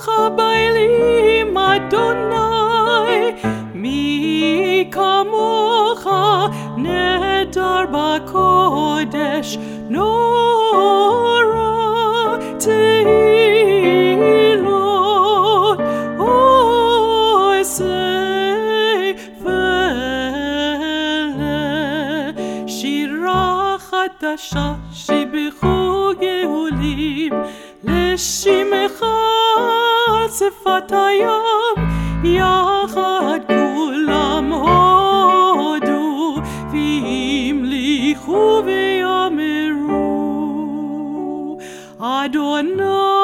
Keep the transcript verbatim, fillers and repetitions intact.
באלים אדוני, מי כמוך נהדר בקודש, נורא תהילות עושי ולשירה חדשה שיבחו גאולים, לשמך על שפת הים, יחד כולם הודו והמליכו ויאמרו אדוני